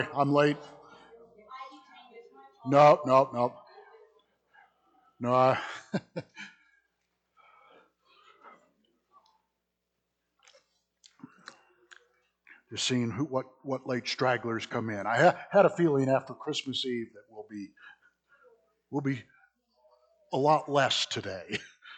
I'm late. No, no, no, no. Just seeing what late stragglers come in. I had a feeling after Christmas Eve that we'll be a lot less today.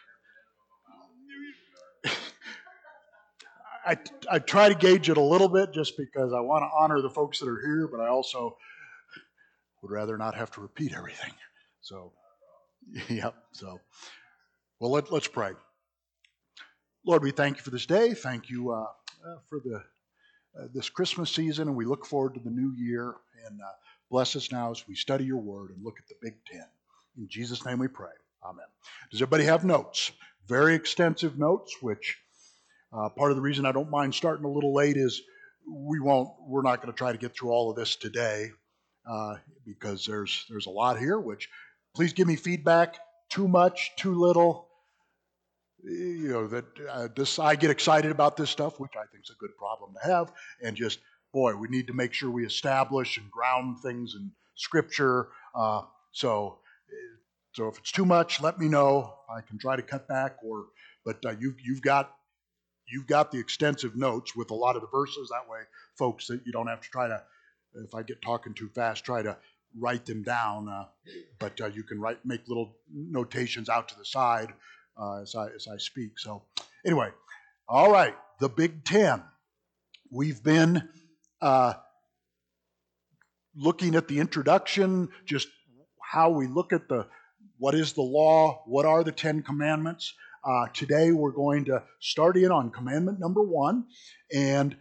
I I try to gauge it a little bit just because I want to honor the folks that are here, but I also would rather not have to repeat everything. So, yep. So, well, let's pray. Lord, we thank you for this day. Thank you for the this Christmas season, and we look forward to the new year. And bless us now as we study your word and look at the Big Ten. In Jesus' name we pray. Amen. Does everybody have notes? Very extensive notes, which part of the reason I don't mind starting a little late is we're not going to try to get through all of this today because there's a lot here, which please give me feedback. Too much, too little, that this I get excited about this stuff, which I think is a good problem to have, and just boy, we need to make sure we establish and ground things in Scripture. So, so if it's too much, let me know. I can try to cut back, but you've got the extensive notes with a lot of the verses. That way, folks, that you don't have to try to. If I get talking too fast, try to write them down. But you can make little notations out to the side as I speak. So anyway, all right, the Big Ten. We've been looking at the introduction, just how we look at what is the law, what are the Ten Commandments. Today we're going to start in on commandment number 1, and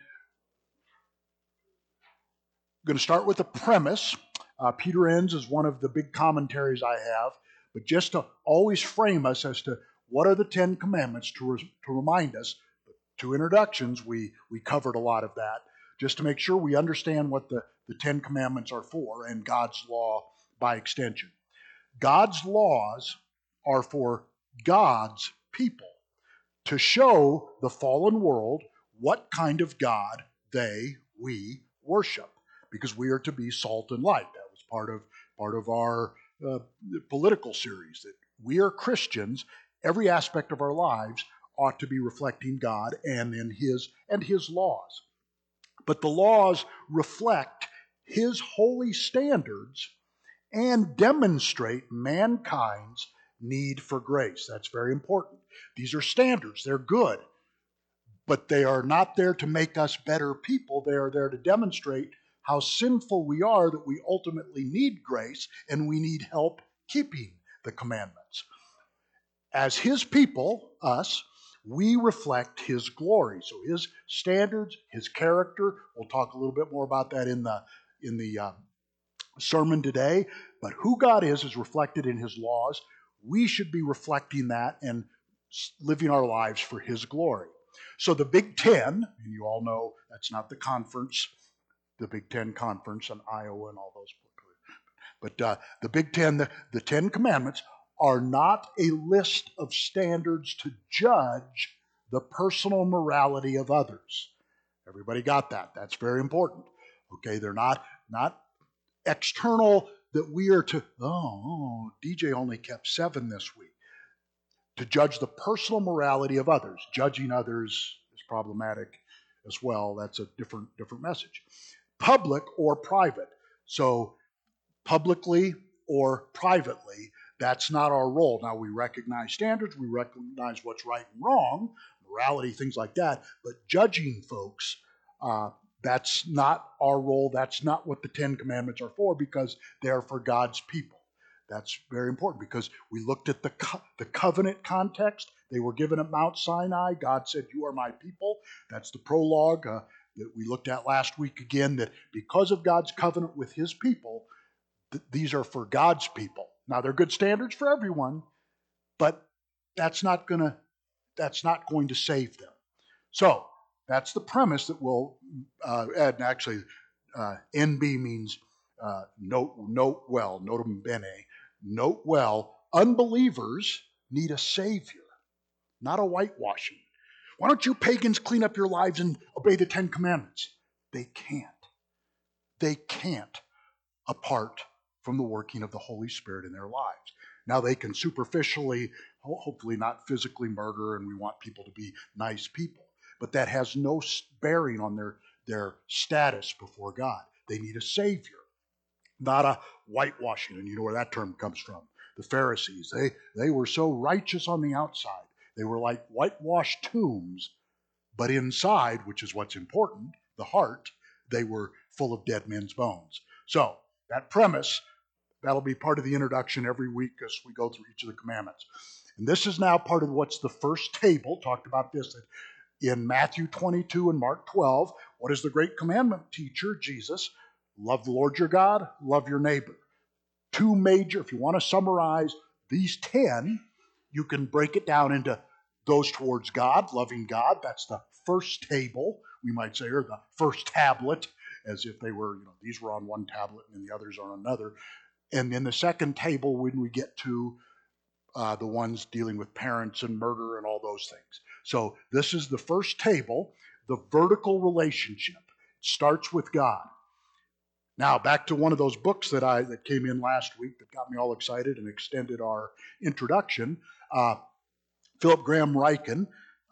I'm going to start with a premise. Peter Enns is one of the big commentaries I have, but just to always frame us as to what are the Ten Commandments, to remind us. 2 introductions, we covered a lot of that, just to make sure we understand what the Ten Commandments are for, and God's law by extension. God's laws are for God's people, to show the fallen world what kind of God we worship, because we are to be salt and light. That was part of our political series, that we are Christians. Every aspect of our lives ought to be reflecting God and His laws. But the laws reflect His holy standards and demonstrate mankind's need for grace. That's very important. These are standards. They're good, but they are not there to make us better people. They are there to demonstrate how sinful we are, that we ultimately need grace and we need help keeping the commandments. As His people, us, we reflect His glory. So His standards, His character. We'll talk a little bit more about that in the sermon today. But who God is reflected in His laws. We should be reflecting that and living our lives for His glory. So the Big Ten, and you all know that's not the conference, the Big Ten Conference in Iowa and all those. But the Big Ten, the Ten Commandments, are not a list of standards to judge the personal morality of others. Everybody got that? That's very important. Okay, they're not external that we are to, DJ only kept 7 this week. To judge the personal morality of others. Judging others is problematic as well. That's a different message. Public or private. So publicly or privately, that's not our role. Now, we recognize standards, we recognize what's right and wrong, morality, things like that, but judging folks, that's not our role. That's not what the Ten Commandments are for, because they're for God's people. That's very important, because we looked at the covenant context. They were given at Mount Sinai. God said, "You are my people." That's the prologue that we looked at last week again, that because of God's covenant with His people, these are for God's people. Now, they're good standards for everyone, but that's not going to save them. So that's the premise that we'll add. And actually, NB means note well, notum bene, note well. Unbelievers need a savior, not a whitewashing. Why don't you pagans clean up your lives and obey the Ten Commandments? They can't. they can't apart from the working of the Holy Spirit in their lives. Now they can superficially, hopefully not physically murder, and we want people to be nice people, but that has no bearing on their status before God. They need a Savior, not a whitewashing, and you know where that term comes from. The Pharisees, they were so righteous on the outside. They were like whitewashed tombs, but inside, which is what's important, the heart, they were full of dead men's bones. So that premise, that'll be part of the introduction every week as we go through each of the commandments. And this is now part of what's the first table. Talked about this in Matthew 22 and Mark 12. What is the great commandment, teacher? Jesus. Love the Lord your God, love your neighbor. Two major, if you want to summarize these 10, you can break it down into those towards God, loving God. That's the first table, we might say, or the first tablet, as if they were, these were on one tablet and the others are on another. And then the second table, when we get to the ones dealing with parents and murder and all those things. So this is the first table, the vertical relationship. It starts with God. Now, back to one of those books that came in last week that got me all excited and extended our introduction. Philip Graham Ryken,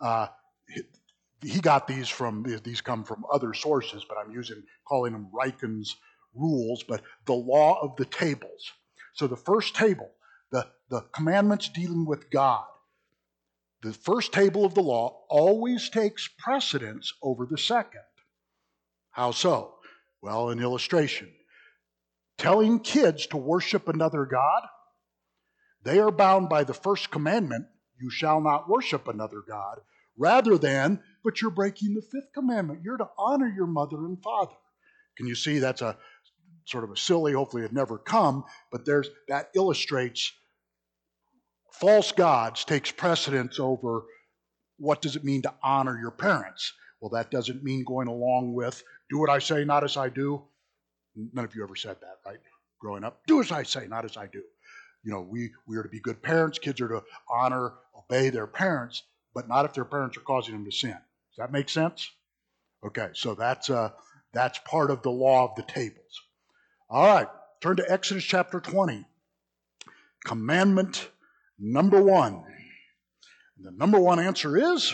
he got these come from other sources, but I'm calling them Ryken's rules, but the law of the tables. So the first table, the commandments dealing with God, the first table of the law always takes precedence over the second. How so? Well, an illustration. Telling kids to worship another God, they are bound by the first commandment, you shall not worship another God, rather than, but you're breaking the fifth commandment. You're to honor your mother and father. Can you see that's a sort of a silly, hopefully it never come, but that illustrates false gods takes precedence over what does it mean to honor your parents. Well, that doesn't mean going along with do what I say, not as I do. None of you ever said that, right? Growing up, do as I say, not as I do. We are to be good parents. Kids are to honor, obey their parents, but not if their parents are causing them to sin. Does that make sense? Okay, so that's part of the law of the tables. All right, turn to Exodus chapter 20. Commandment number 1. The number 1 answer is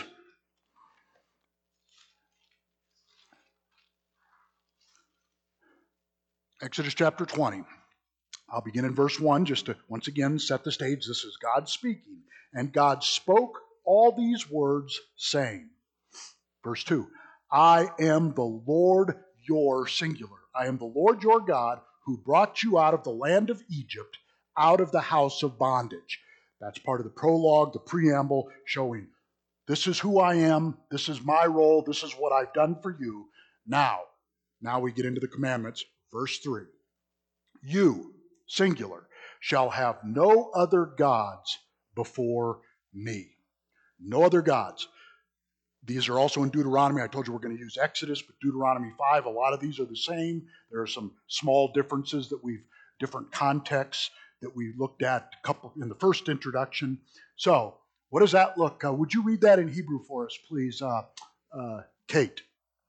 Exodus chapter 20. I'll begin in verse 1 just to once again set the stage. This is God speaking. And God spoke all these words, saying, verse 2, I am the Lord your singular. I am the Lord your God who brought you out of the land of Egypt, out of the house of bondage. That's part of the prologue, the preamble, showing this is who I am, this is my role, this is what I've done for you. Now we get into the commandments. Verse 3, you, singular, shall have no other gods before me. No other gods. These are also in Deuteronomy. I told you we're going to use Exodus, but Deuteronomy 5, a lot of these are the same. There are some small differences different contexts that we looked at a couple in the first introduction. So, what does that look? Would you read that in Hebrew for us, please, Kate?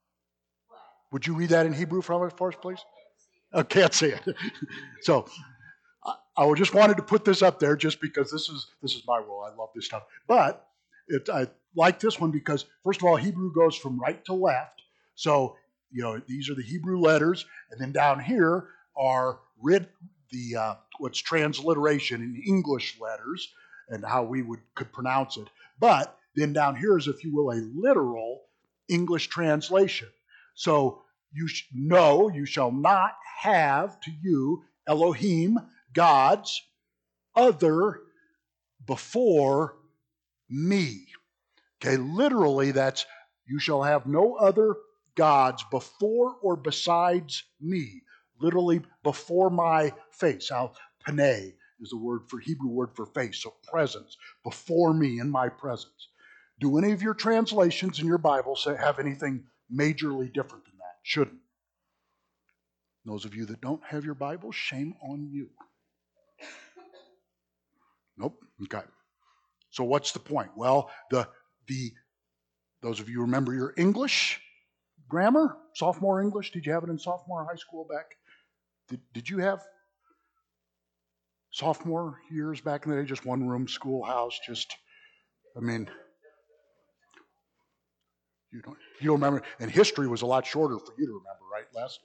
Would you read that in Hebrew for us, please? I can't see it. So, I just wanted to put this up there just because this is my role. I love this stuff. But I like this one because, first of all, Hebrew goes from right to left. So, these are the Hebrew letters. And then down here are what's transliteration in English letters and how we could pronounce it. But then down here is, if you will, a literal English translation. So, you shall not have to you Elohim, gods, other before me. Okay, literally that's, you shall have no other gods before or besides me. Literally before my face. Panay is the Hebrew word for face, so presence. Before me, in my presence. Do any of your translations in your Bible have anything majorly different than that? Shouldn't. Those of you that don't have your Bible, shame on you. Nope. Okay. So what's the point? Well, those of you remember your English, grammar, sophomore English. Did you have it in sophomore high school back? Did you have sophomore years back in the day? Just one room schoolhouse. I mean, you don't remember. And history was a lot shorter for you to remember, right, Les?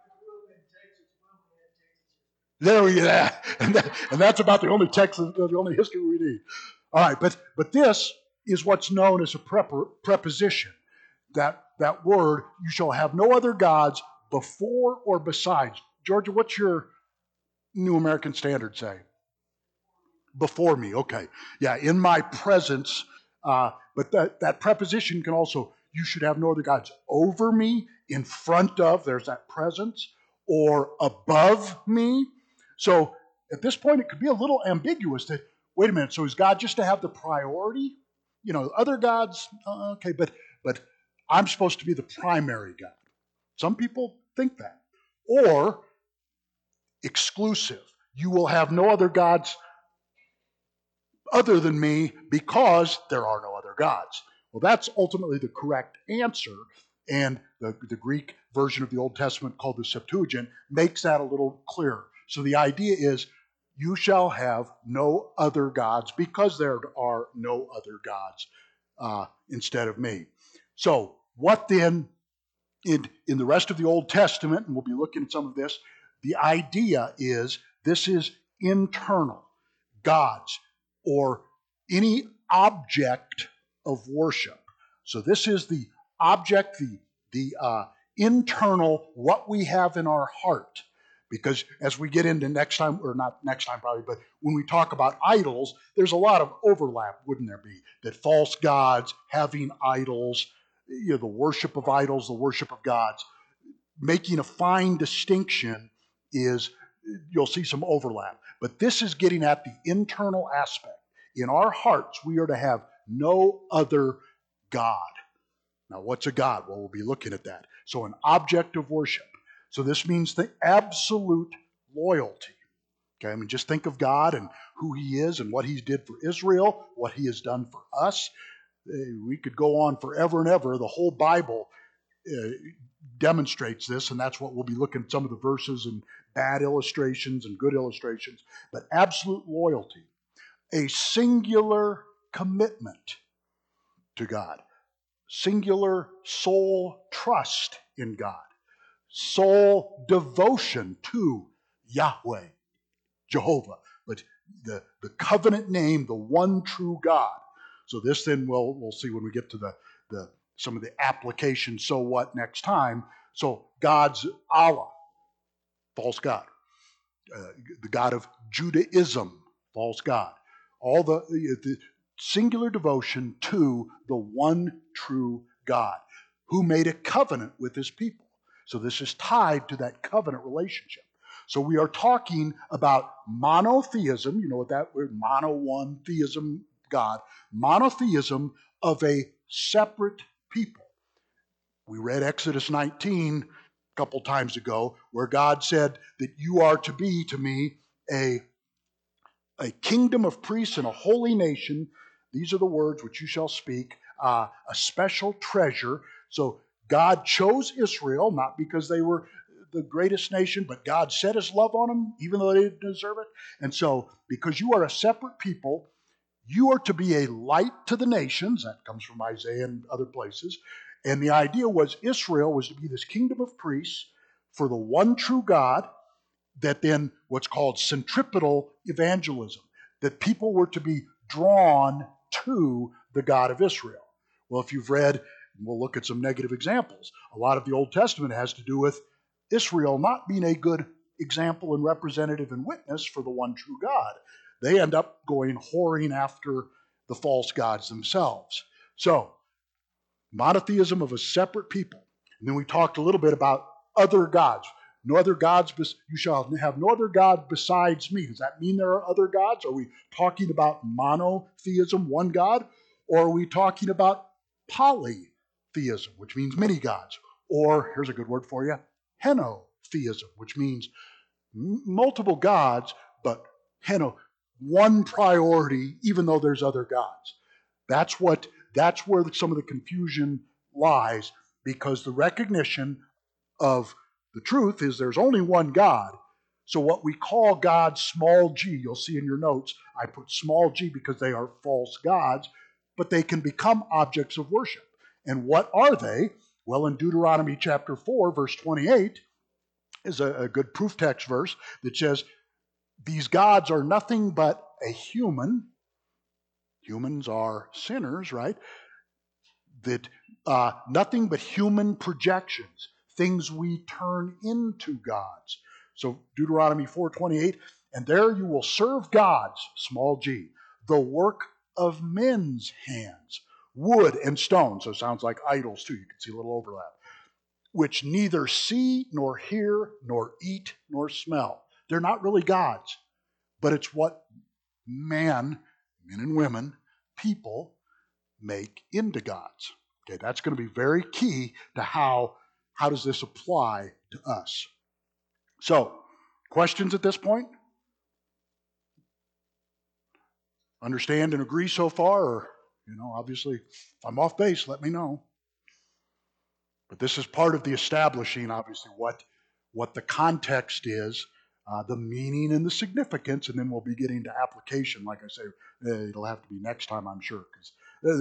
There we go. And that's about the only Texas, the only history we need. All right, but this is what's known as a preposition. That word, you shall have no other gods before or besides. Georgia, what's your New American Standard say? Before me, okay. Yeah, in my presence. But that preposition can also, you should have no other gods over me, in front of, there's that presence, or above me. So at this point, it could be a little ambiguous that, wait a minute, so is God just to have the priority? Other gods, okay, but I'm supposed to be the primary God. Some people think that. Or exclusive. You will have no other gods other than me because there are no other gods. Well, that's ultimately the correct answer, and the Greek version of the Old Testament called the Septuagint makes that a little clearer. So the idea is, you shall have no other gods because there are no other gods instead of me. So what then, in the rest of the Old Testament, and we'll be looking at some of this, the idea is this is internal. Gods, or any object of worship. So this is the object, the internal, what we have in our heart. Because as we get into next time, or not next time probably, but when we talk about idols, there's a lot of overlap, wouldn't there be? That false gods, having idols, the worship of idols, the worship of gods, making a fine distinction is, you'll see some overlap. But this is getting at the internal aspect. In our hearts, we are to have no other God. Now, what's a God? Well, we'll be looking at that. So an object of worship. So this means the absolute loyalty. Okay, I mean, just think of God and who he is and what he did for Israel, what he has done for us. We could go on forever and ever. The whole Bible demonstrates this, and that's what we'll be looking at, some of the verses and bad illustrations and good illustrations. But absolute loyalty, a singular commitment to God, singular soul trust in God, soul devotion to Yahweh, Jehovah, but the covenant name, the one true God. So this then we'll see when we get to the some of the application, so what, next time. So God's Allah, false God. The God of Judaism, false God. All the singular devotion to the one true God who made a covenant with his people. So this is tied to that covenant relationship. So we are talking about monotheism, you know what that word, mono, one, theism, God, monotheism of a separate people. We read Exodus 19 a couple times ago, where God said that you are to be to me a kingdom of priests and a holy nation. These are the words which you shall speak, a special treasure. So God chose Israel, not because they were the greatest nation, but God set his love on them, even though they didn't deserve it. And so, because you are a separate people, you are to be a light to the nations. That comes from Isaiah and other places. And the idea was Israel was to be this kingdom of priests for the one true God, that then what's called centripetal evangelism, that people were to be drawn to the God of Israel. Well, if you've read, we'll look at some negative examples. A lot of the Old Testament has to do with Israel not being a good example and representative and witness for the one true God. They end up going whoring after the false gods themselves. So, monotheism of a separate people. And then we talked a little bit about other gods. No other gods, you shall have no other God besides me. Does that mean there are other gods? Are we talking about monotheism, one God? Or are we talking about polytheism, which means many gods? Or, here's a good word for you, henotheism, which means multiple gods, but one priority, even though there's other gods. That's where some of the confusion lies, because the recognition of the truth is there's only one God. So what we call God small g, you'll see in your notes, I put small g because they are false gods, but they can become objects of worship. And what are they? Well, in Deuteronomy chapter 4, verse 28 is a good proof text verse that says, these gods are nothing but a human. Humans are sinners, right? That nothing but human projections, things we turn into gods. So Deuteronomy 4:28, and there you will serve gods, small g, the work of men's hands, wood and stone. So it sounds like idols too. You can see a little overlap. Which neither see nor hear nor eat nor smell. They're not really gods, but it's what men and women, people, make into gods. Okay, that's going to be very key to how does this apply to us. So, questions at this point? Understand and agree so far? Or, obviously, if I'm off base, let me know. But this is part of the establishing, obviously, what the context is, the meaning and the significance, and then we'll be getting to application. Like I say, it'll have to be next time, I'm sure, because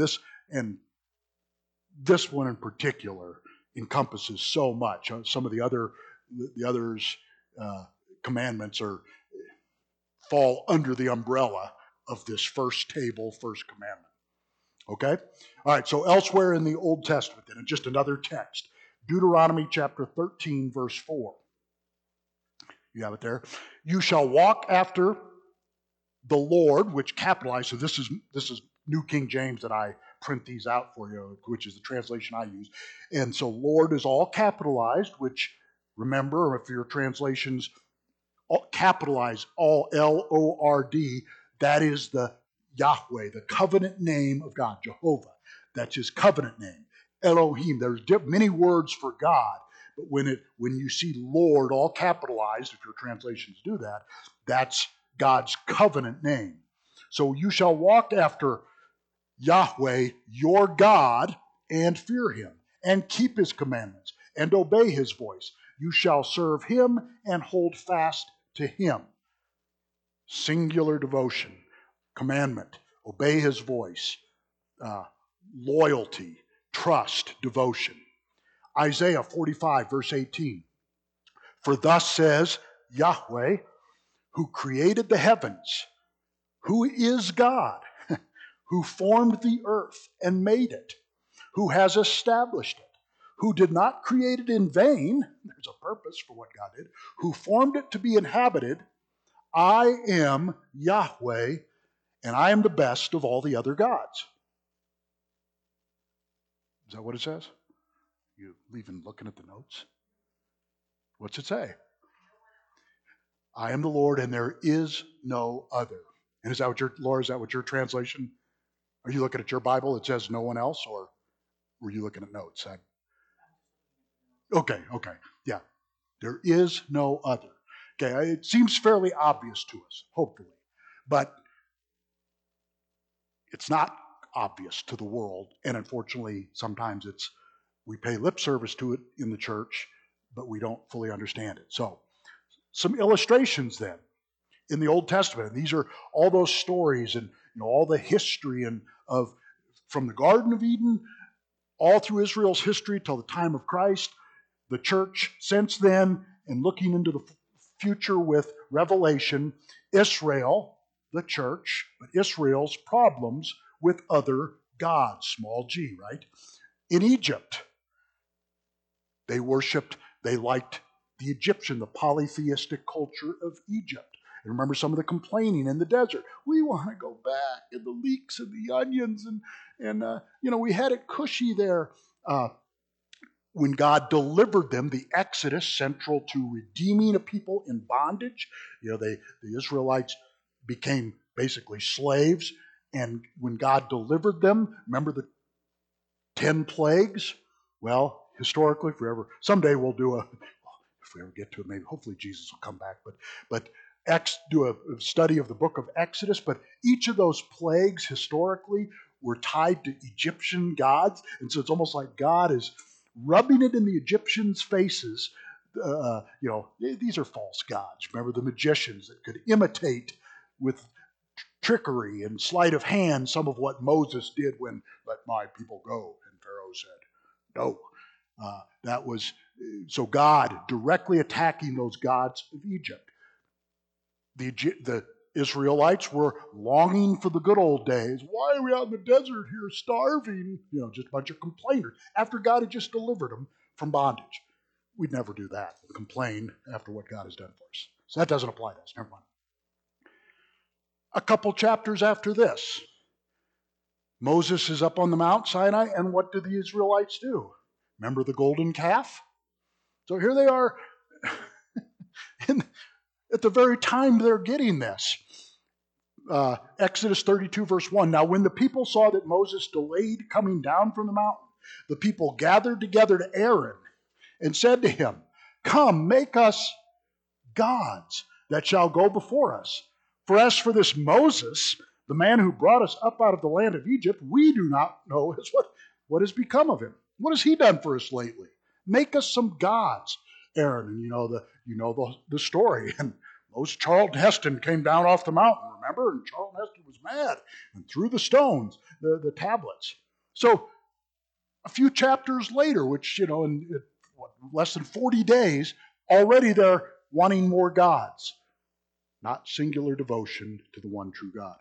this one in particular encompasses so much. Some of the others commandments fall under the umbrella of this first table, first commandment. Okay? All right, so elsewhere in the Old Testament, then, and just another text, Deuteronomy chapter 13, verse 4. You have it there. You shall walk after the Lord, which capitalized, so this is New King James that I print these out for you, which is the translation I use. And so Lord is all capitalized, which, remember, if your translations capitalize all Lord, that is the Yahweh, the covenant name of God, Jehovah. That's his covenant name. Elohim. There's many words for God, but when you see Lord all capitalized, if your translations do that, that's God's covenant name. So you shall walk after Yahweh, your God, and fear him, and keep his commandments, and obey his voice. You shall serve him and hold fast to him. Singular devotion, commandment, obey his voice, loyalty, trust, devotion. Isaiah 45, verse 18. For thus says Yahweh, who created the heavens, who is God, who formed the earth and made it, who has established it, who did not create it in vain, there's a purpose for what God did, who formed it to be inhabited. I am Yahweh, and I am the best of all the other gods. Is that what it says? You even looking at the notes? What's it say? I am the Lord, and there is no other. And is that what your translation? Are you looking at your Bible? It says no one else, or were you looking at notes? Okay, yeah. There is no other. Okay, it seems fairly obvious to us, hopefully, but it's not obvious to the world, and unfortunately, sometimes we pay lip service to it in the church, but we don't fully understand it. So, some illustrations then in the Old Testament. And these are all those stories and all the history from the Garden of Eden all through Israel's history till the time of Christ, the church since then, and looking into the future with Revelation, Israel, the church, but Israel's problems with other gods, small g, right? In Egypt, they liked the Egyptian, the polytheistic culture of Egypt. And remember some of the complaining in the desert. We want to go back, and the leeks and the onions, and we had it cushy there. When God delivered them, the Exodus, central to redeeming a people in bondage, the Israelites became basically slaves. And when God delivered them, remember the 10 plagues? Well, historically, someday we'll do if we ever get to it, maybe, hopefully Jesus will come back, but do a study of the book of Exodus. But each of those plagues historically were tied to Egyptian gods. And so it's almost like God is rubbing it in the Egyptians' faces. These are false gods. Remember the magicians that could imitate with trickery and sleight of hand some of what Moses did when, "Let my people go," and Pharaoh said, "No." So God directly attacking those gods of Egypt. The Israelites were longing for the good old days. Why are we out in the desert here starving? Just a bunch of complainers after God had just delivered them from bondage. We'd never do that, complain after what God has done for us. So that doesn't apply to us. Never mind. A couple chapters after this, Moses is up on the Mount Sinai, and what do the Israelites do? Remember the golden calf? So here they are at the very time they're getting this. Exodus 32, verse 1. Now, when the people saw that Moses delayed coming down from the mountain, the people gathered together to Aaron and said to him, "Come, make us gods that shall go before us. For as for this Moses, the man who brought us up out of the land of Egypt, we do not know what has become of him. What has he done for us lately? Make us some gods." Aaron, and you know the story. And Charlton Heston came down off the mountain, remember? And Charlton Heston was mad and threw the stones, the tablets. So a few chapters later, which, in less than 40 days, already they're wanting more gods. Not singular devotion to the one true God.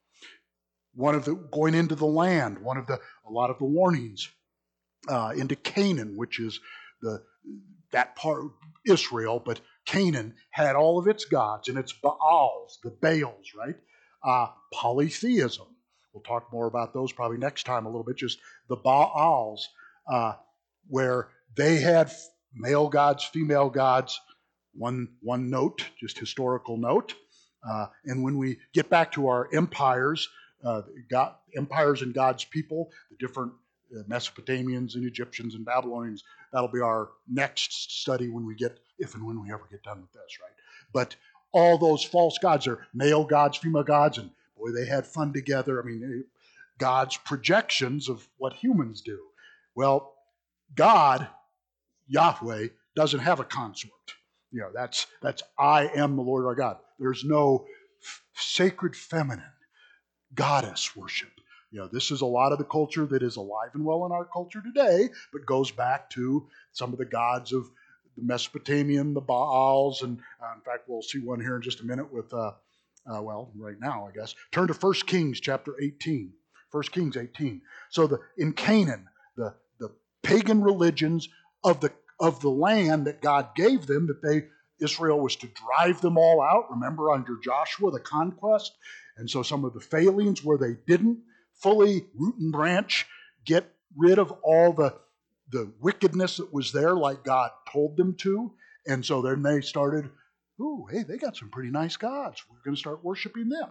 Going into the land, a lot of the warnings into Canaan, which is that part of Israel, but Canaan had all of its gods and its Baals, the Baals, right? Polytheism. We'll talk more about those probably next time a little bit, just the Baals, where they had male gods, female gods. One note, just historical note. And when we get back to our empires, empires and God's people, the different Mesopotamians and Egyptians and Babylonians, that'll be our next study if and when we ever get done with this, right? But all those false gods are male gods, female gods, and boy, they had fun together. I mean, God's projections of what humans do. Well, God, Yahweh, doesn't have a consort. That's "I am the Lord our God." There's no sacred feminine goddess worship. This is a lot of the culture that is alive and well in our culture today, but goes back to some of the gods of the Mesopotamian, the Baals, and in fact, we'll see one here in just a minute with, right now, I guess. Turn to 1 Kings chapter 18. 1 Kings 18. So in Canaan, the pagan religions of the land that God gave them, Israel was to drive them all out. Remember under Joshua, the conquest? And so some of the failings where they didn't fully root and branch get rid of all the wickedness that was there like God told them to. And so then they started, hey, they got some pretty nice gods. We're going to start worshiping them.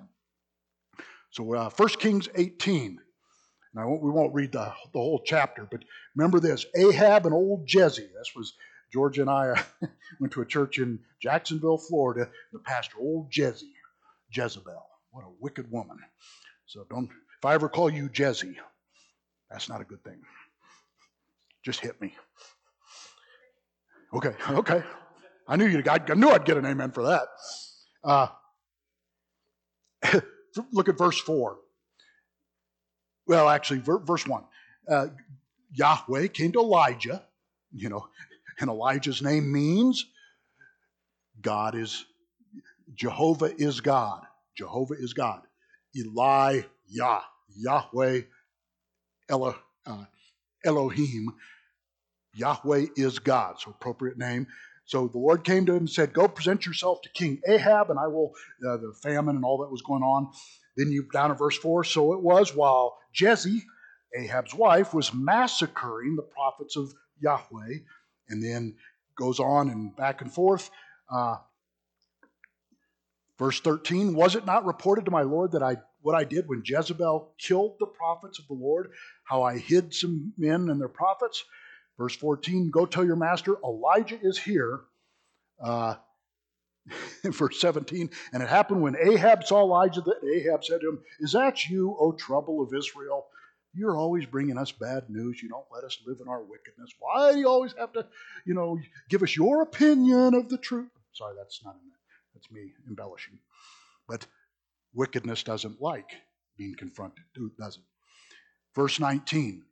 So 1 Kings 18. Now, we won't read the whole chapter, but remember this. Ahab and old Jezebel. This was George and I went to a church in Jacksonville, Florida. The pastor, old Jezebel. What a wicked woman. So if I ever call you Jezzy, that's not a good thing. Just hit me. Okay. I knew I'd get an amen for that. Look at verse 4. Well, actually, verse 1. Yahweh came to Elijah, and Elijah's name means Jehovah is God. Jehovah is God. Yahweh, Elohim. Yahweh is God, so appropriate name. So the Lord came to him and said, "Go present yourself to King Ahab," and I will, the famine and all that was going on. Then down to verse 4, so it was while Jezebel, Ahab's wife, was massacring the prophets of Yahweh, and then goes on and back and forth. Verse 13, was it not reported to my Lord that what I did when Jezebel killed the prophets of the Lord, how I hid some men and their prophets? Verse 14, go tell your master, Elijah is here. Verse 17, and it happened when Ahab saw Elijah that Ahab said to him, is that you, O trouble of Israel? You're always bringing us bad news. You don't let us live in our wickedness. Why do you always have to, give us your opinion of the truth? Sorry, that's not in there. That's me embellishing. But wickedness doesn't like being confronted, does it? Verse 19.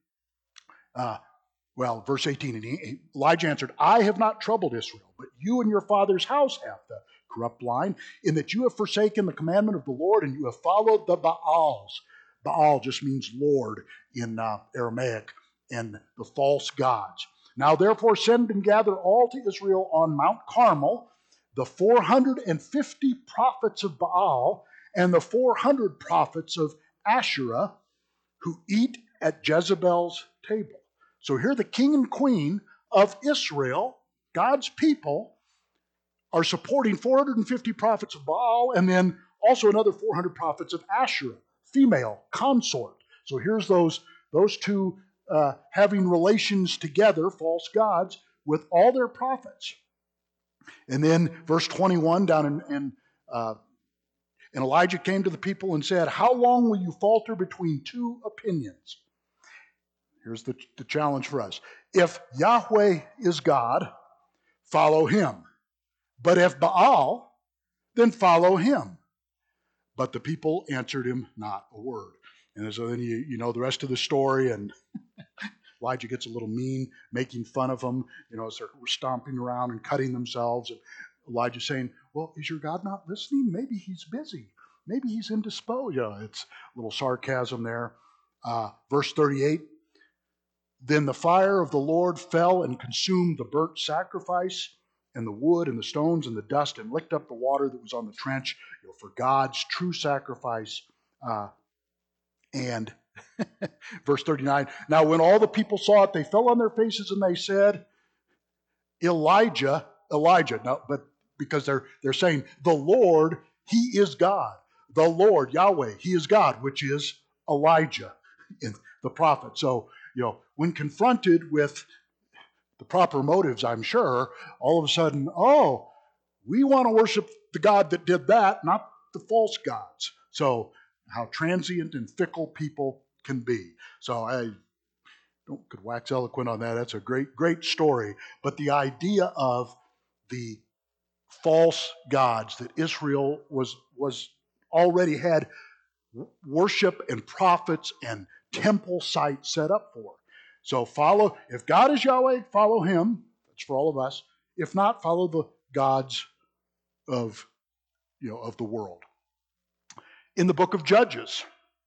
Verse 18. And Elijah answered, I have not troubled Israel, but you and your father's house have the corrupt line, in that you have forsaken the commandment of the Lord, and you have followed the Baals. Baal just means Lord in Aramaic, and the false gods. Now therefore send and gather all to Israel on Mount Carmel, the 450 prophets of Baal, and the 400 prophets of Asherah, who eat at Jezebel's table. So here the king and queen of Israel, God's people, are supporting 450 prophets of Baal, and then also another 400 prophets of Asherah, female consort. So here's those two having relations together, false gods, with all their prophets. And then verse 21 down and Elijah came to the people and said, how long will you falter between two opinions? Here's the challenge for us. If Yahweh is God, follow him. But if Baal, then follow him. But the people answered him not a word. And so then you know the rest of the story, and Elijah gets a little mean, making fun of them, as they're stomping around and cutting themselves. And Elijah saying, well, is your God not listening? Maybe he's busy. Maybe he's indisposed. It's a little sarcasm there. Verse 38, then the fire of the Lord fell and consumed the burnt sacrifice and the wood and the stones and the dust, and licked up the water that was on the trench, for God's true sacrifice. And verse 39, now when all the people saw it, they fell on their faces and they said, Elijah. Now, but because they're saying, the Lord, he is God. The Lord, Yahweh, he is God, which is Elijah, the prophet. So, when confronted with the proper motives, I'm sure, all of a sudden, we want to worship the God that did that, not the false gods. So how transient and fickle people can be. So I could wax eloquent on that. That's a great, great story. But the idea of the false gods that Israel was already had worship and prophets and temple sites set up for. So if God is Yahweh, follow him. That's for all of us. If not, follow the gods of the world. In the book of Judges,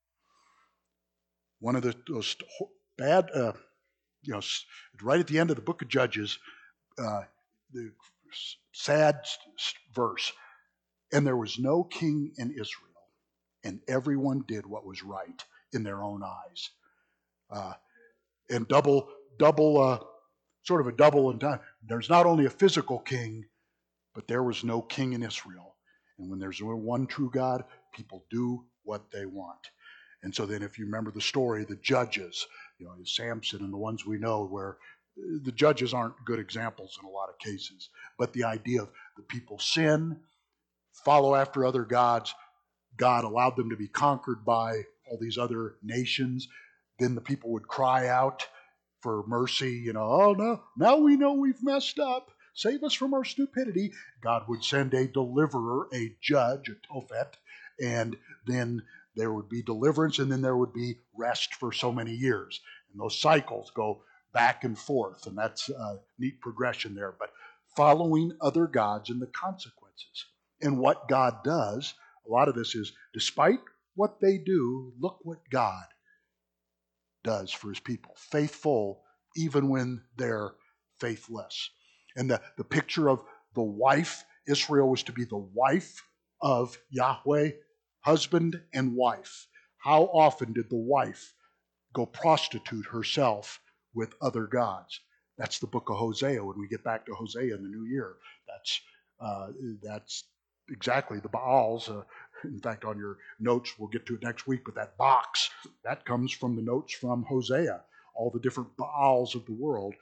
one of those bad, right at the end of the book of Judges, the sad verse, and there was no king in Israel, and everyone did what was right in their own eyes. And sort of a double and done. There's not only a physical king, but there was no king in Israel. And when there's one true God, people do what they want. And so then if you remember the story, the judges, Samson and the ones we know, where the judges aren't good examples in a lot of cases. But the idea of the people sin, follow after other gods, God allowed them to be conquered by all these other nations. Then the people would cry out for mercy, oh no, now we know we've messed up. Save us from our stupidity. God would send a deliverer, a judge, a Tophet, and then there would be deliverance, and then there would be rest for so many years. And those cycles go back and forth, and that's a neat progression there. But following other gods and the consequences. And what God does, a lot of this is, despite what they do, look what God does for his people. Faithful even when they're faithless. And the picture of the wife, Israel was to be the wife of Yahweh, husband and wife. How often did the wife go prostitute herself with other gods? That's the book of Hosea. When we get back to Hosea in the new year, that's exactly the Baals. In fact, on your notes, we'll get to it next week, but that box, that comes from the notes from Hosea, all the different Baals of the world.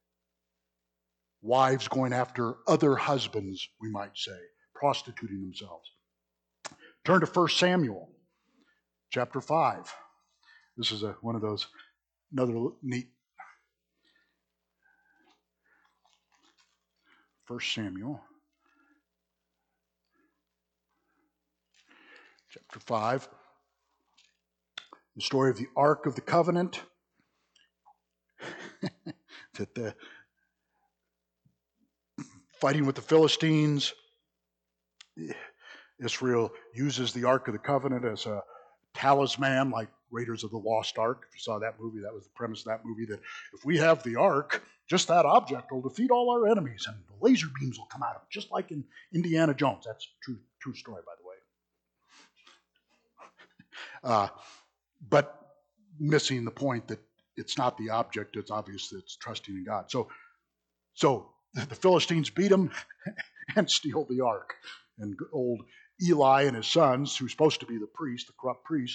Wives going after other husbands, we might say, prostituting themselves. Turn to 1 Samuel chapter 5. This is one of those, another neat 1 Samuel chapter 5, the story of the Ark of the Covenant, that the fighting with the Philistines, Israel uses the Ark of the Covenant as a talisman, like Raiders of the Lost Ark. If you saw that movie, that was the premise of that movie, that if we have the Ark, just that object will defeat all our enemies, and the laser beams will come out of it, just like in Indiana Jones. That's a true story, by the way. But missing the point that it's not the object, it's obvious that it's trusting in God. So the Philistines beat them and steal the ark. And old Eli and his sons, who's supposed to be the priest, the corrupt priest,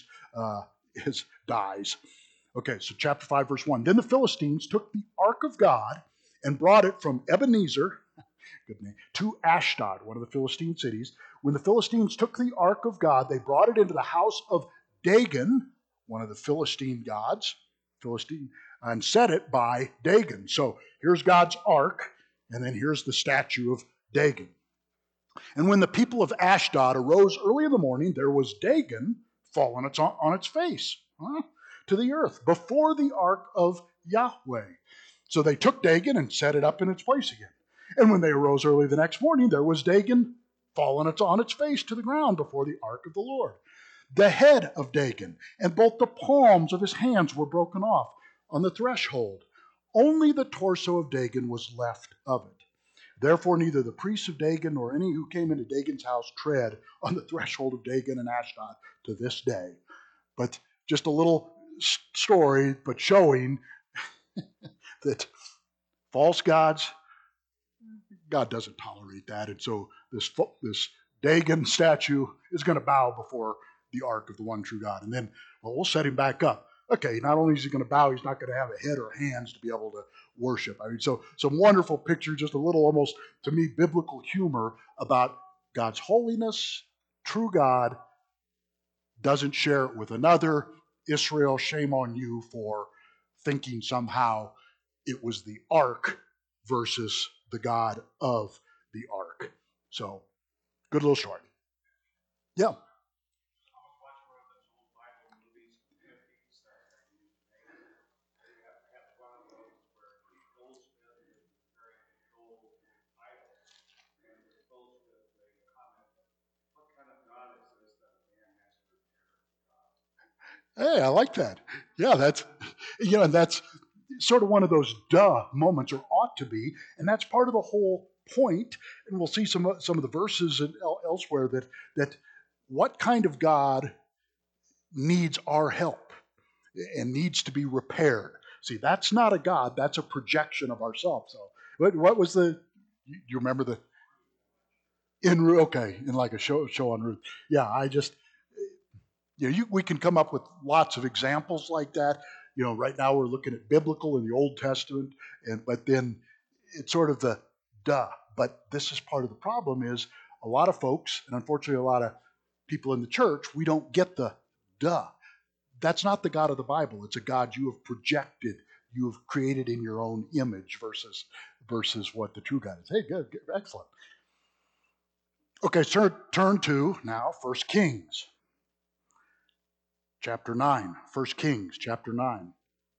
dies. Okay, so chapter 5, verse 1. Then the Philistines took the ark of God and brought it from Ebenezer, good name, to Ashdod, one of the Philistine cities. When the Philistines took the ark of God, they brought it into the house of Dagon, one of the Philistine gods, and set it by Dagon. So here's God's ark, and then here's the statue of Dagon. And when the people of Ashdod arose early in the morning, there was Dagon fallen on its face to the earth before the ark of Yahweh. So they took Dagon and set it up in its place again. And when they arose early the next morning, there was Dagon fallen on its face to the ground before the ark of the Lord. The head of Dagon and both the palms of his hands were broken off on the threshold. Only the torso of Dagon was left of it. Therefore, neither the priests of Dagon nor any who came into Dagon's house tread on the threshold of Dagon and Ashdod to this day. But just a little story, but showing that false gods, God doesn't tolerate that. And so this Dagon statue is going to bow before the ark of the one true God. And then, we'll set him back up. Okay, not only is he going to bow, he's not going to have a head or hands to be able to worship. I mean, so some wonderful picture, just a little almost, to me, biblical humor about God's holiness. True God doesn't share it with another. Israel, shame on you for thinking somehow it was the ark versus the God of the ark. So, good little story. Yeah. Hey, I like that. Yeah, and that's sort of one of those moments, or ought to be, and that's part of the whole point. And we'll see some of the verses elsewhere that what kind of God needs our help and needs to be repaired. See, that's not a God; that's a projection of ourselves. So, what was the? You remember the? In like a show on Ruth. Yeah, we can come up with lots of examples like that. Right now we're looking at biblical in the Old Testament, but then it's sort of the duh. But this is part of the problem is a lot of folks, and unfortunately a lot of people in the church, we don't get the duh. That's not the God of the Bible. It's a God you have projected, you have created in your own image versus what the true God is. Hey, good, excellent. Okay, turn to now 1 Kings. Chapter 9, 1 Kings, chapter 9.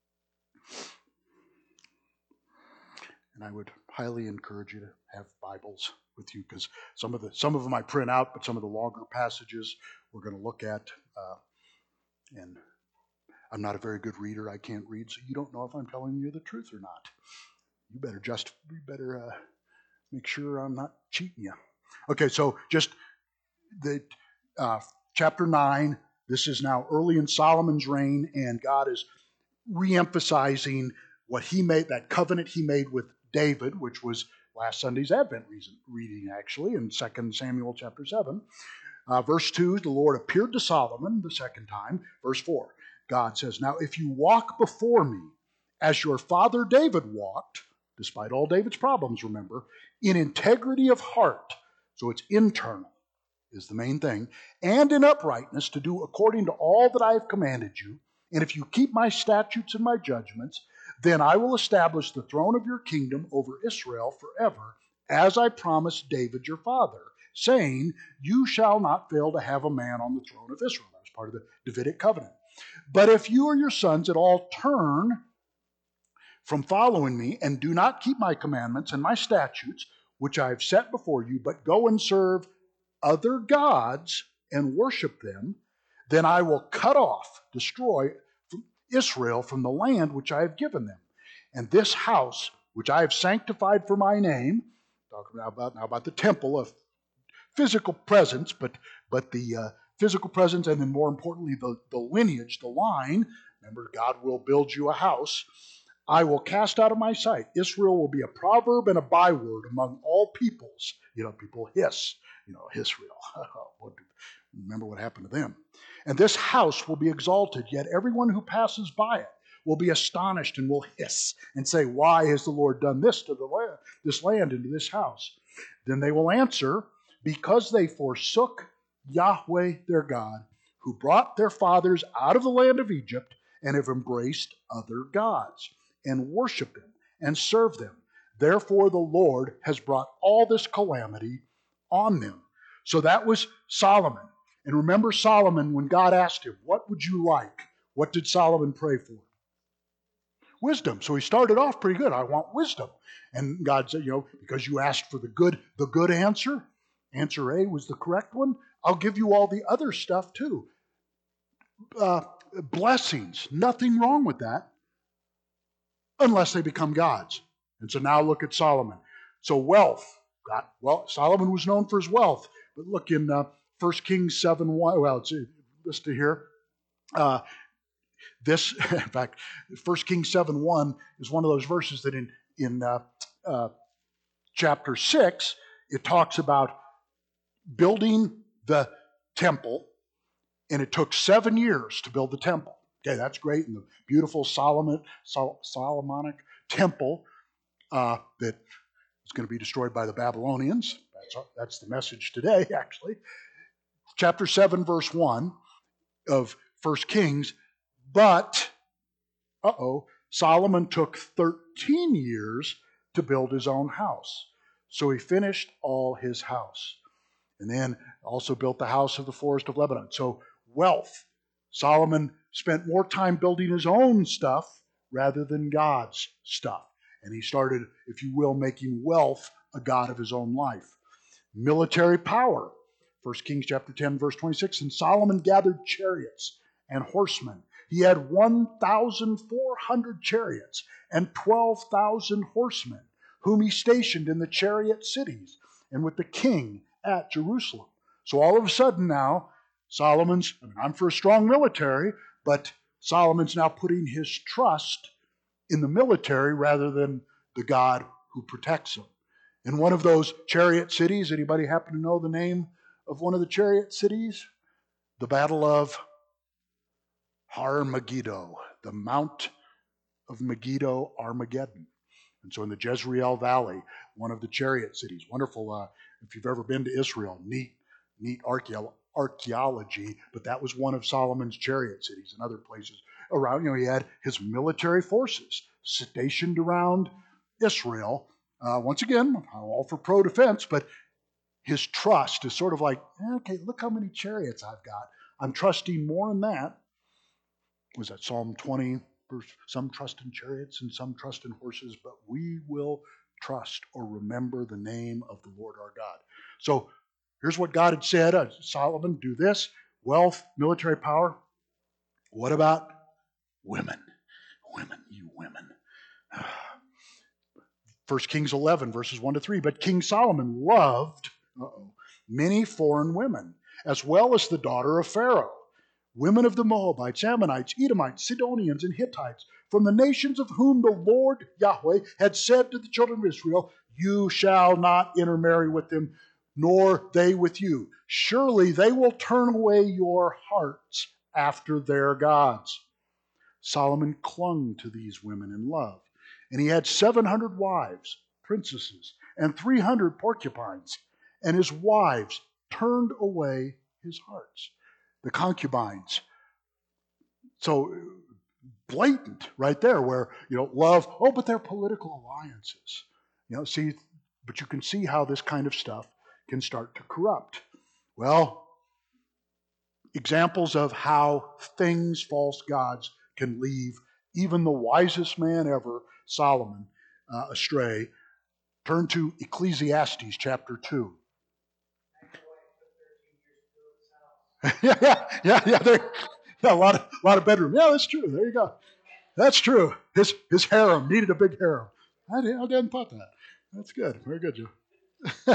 And I would highly encourage you to have Bibles with you, because some of them I print out, but some of the longer passages we're going to look at. And I'm not a very good reader. I can't read, so you don't know if I'm telling you the truth or not. You better make sure I'm not cheating you. Okay, so just the chapter 9. This is now early in Solomon's reign, and God is re-emphasizing what he made, that covenant he made with David, which was last Sunday's Advent reading, actually, in 2 Samuel chapter 7. Verse 2, the Lord appeared to Solomon the second time. Verse 4, God says, now if you walk before me as your father David walked, despite all David's problems, remember, in integrity of heart, so it's internal, is the main thing, and in uprightness to do according to all that I have commanded you, And if you keep my statutes and my judgments, then I will establish the throne of your kingdom over Israel forever, as I promised David your father, saying, you shall not fail to have a man on the throne of Israel. That was part of the Davidic covenant. But if you or your sons at all turn from following me and do not keep my commandments and my statutes, which I have set before you, but go and serve other gods and worship them, then I will cut off, destroy Israel from the land which I have given them. And this house, which I have sanctified for my name, talking now about the temple of physical presence, but the physical presence, and then more importantly, the lineage, the line. Remember, God will build you a house. I will cast out of my sight. Israel will be a proverb and a byword among all peoples. People hiss, Israel. Remember what happened to them. And this house will be exalted, yet everyone who passes by it will be astonished and will hiss and say, why has the Lord done this to this land and to this house? Then they will answer, because they forsook Yahweh their God, who brought their fathers out of the land of Egypt, and have embraced other gods, and worship them, and serve them. Therefore the Lord has brought all this calamity on them. So that was Solomon. And remember Solomon, when God asked him, what would you like? What did Solomon pray for? Wisdom. So he started off pretty good. I want wisdom. And God said, because you asked for the good answer, answer A was the correct one, I'll give you all the other stuff too. Blessings, nothing wrong with that, unless they become gods. And so now look at Solomon. So wealth. Solomon was known for his wealth. But look in 1 Kings 7:1. Well, it's listed here. In fact, 1 Kings 7:1 is one of those verses that in chapter 6, it talks about building the temple, and it took 7 years to build the temple. Okay, that's great. And the beautiful Solomonic temple that is going to be destroyed by the Babylonians. That's the message today, actually. Chapter 7, verse 1 of 1 Kings. But, Solomon took 13 years to build his own house. So he finished all his house. And then also built the house of the forest of Lebanon. So wealth. Solomon spent more time building his own stuff rather than God's stuff. And he started, if you will, making wealth a god of his own life. Military power. 1 Kings chapter 10, verse 26. And Solomon gathered chariots and horsemen. He had 1,400 chariots and 12,000 horsemen, whom he stationed in the chariot cities and with the king at Jerusalem. So all of a sudden now, I'm for a strong military, but Solomon's now putting his trust in the military rather than the God who protects him. In one of those chariot cities, anybody happen to know the name of one of the chariot cities? The Battle of Har Megiddo, the Mount of Megiddo, Armageddon. And so in the Jezreel Valley, one of the chariot cities, wonderful, if you've ever been to Israel, neat archaeology, but that was one of Solomon's chariot cities and other places around. He had his military forces stationed around Israel. Once again, I'm all for pro-defense, but his trust is sort of like, okay, look how many chariots I've got. I'm trusting more in that. Was that Psalm 20? Some trust in chariots and some trust in horses, but we will trust or remember the name of the Lord our God. So here's what God had said. Solomon, do this. Wealth, military power. What about women? You women. 1 Kings 11, verses 1 to 3. But King Solomon loved many foreign women, as well as the daughter of Pharaoh, women of the Moabites, Ammonites, Edomites, Sidonians, and Hittites, from the nations of whom the Lord Yahweh had said to the children of Israel, you shall not intermarry with them, nor they with you. Surely they will turn away your hearts after their gods. Solomon clung to these women in love, and he had 700 wives, princesses, and 300 porcupines, and his wives turned away his hearts. The concubines, So blatant right there where, love, oh, but they're political alliances. See, but you can see how this kind of stuff can start to corrupt. Well, examples of how things, false gods, can leave even the wisest man ever, Solomon, astray. Turn to Ecclesiastes chapter 2. Yeah. A lot of bedroom. Yeah, that's true. There you go. That's true. His harem needed a big harem. I didn't thought that. That's good. Very good, Joe.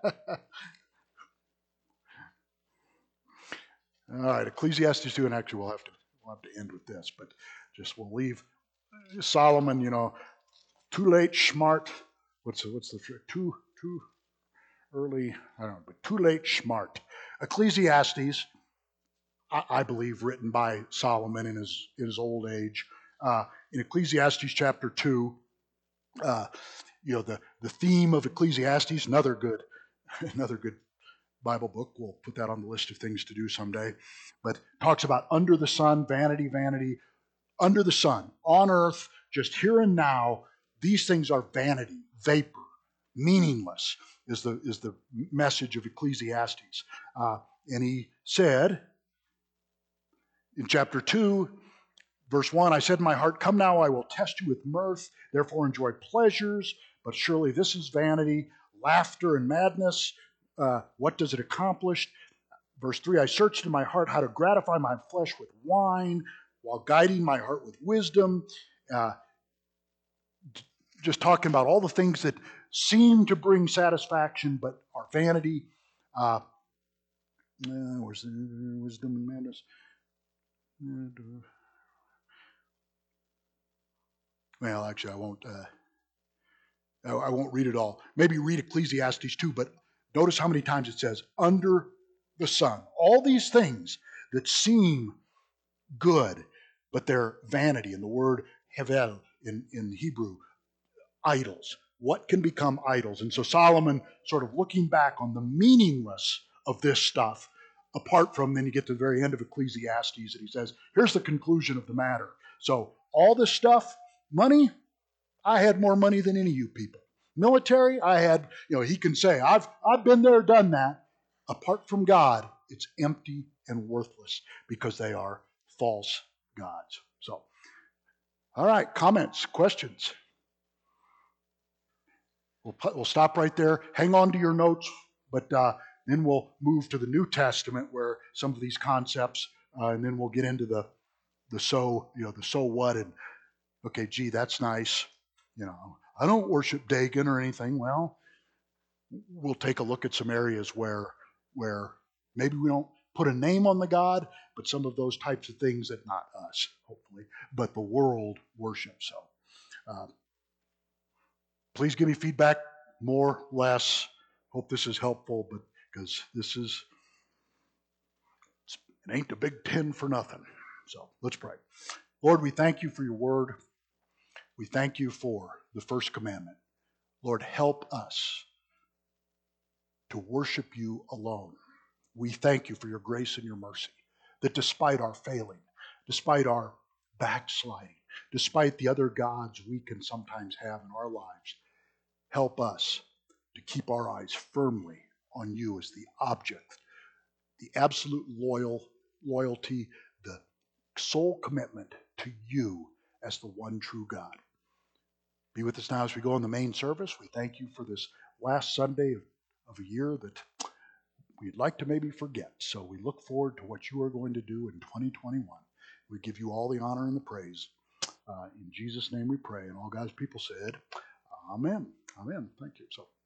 All right, Ecclesiastes 2, and actually we'll have to end with this, but we'll leave Solomon. Too late, smart. What's the too early? I don't know, but too late, smart. Ecclesiastes, I believe, written by Solomon in his old age. In Ecclesiastes chapter 2, the theme of Ecclesiastes, another good Bible book. We'll put that on the list of things to do someday. But talks about under the sun, vanity, vanity, under the sun, on earth, just here and now. These things are vanity, vapor, meaningless. Is the message of Ecclesiastes. And he said in chapter 2, verse 1, I said in my heart, come now, I will test you with mirth, therefore enjoy pleasures, but surely this is vanity, laughter and madness. What does it accomplish? Verse 3, I searched in my heart how to gratify my flesh with wine, while guiding my heart with wisdom. Just talking about all the things that seem to bring satisfaction, but are vanity. Where's the wisdom and madness? Well, actually, I won't read it all. Maybe read Ecclesiastes 2, but notice how many times it says, under the sun. All these things that seem good, but they're vanity. And the word hevel in Hebrew, idols. What can become idols? And so Solomon, sort of looking back on the meaningless of this stuff, apart from, then you get to the very end of Ecclesiastes, and he says, here's the conclusion of the matter. So all this stuff, money, I had more money than any of you people. Military, I had, he can say, I've been there, done that. Apart from God, it's empty and worthless because they are false gods. So, all right, comments, questions? We'll stop right there. Hang on to your notes, but then we'll move to the New Testament where some of these concepts, and then we'll get into the so what, and okay, gee, that's nice. I don't worship Dagon or anything. Well, we'll take a look at some areas where maybe we don't put a name on the God, but some of those types of things that not us, hopefully, but the world worships. So please give me feedback, more, less. Hope this is helpful, but because it ain't the Big Ten for nothing. So let's pray. Lord, we thank you for your word. We thank you for the first commandment. Lord, help us to worship you alone. We thank you for your grace and your mercy, that despite our failing, despite our backsliding, despite the other gods we can sometimes have in our lives, help us to keep our eyes firmly on you as the object, the absolute loyalty, the sole commitment to you as the one true God. Be with us now as we go on the main service. We thank you for this last Sunday of a year that we'd like to maybe forget. So we look forward to what you are going to do in 2021. We give you all the honor and the praise. In Jesus' name we pray. And all God's people said, Amen. Amen. Thank you. So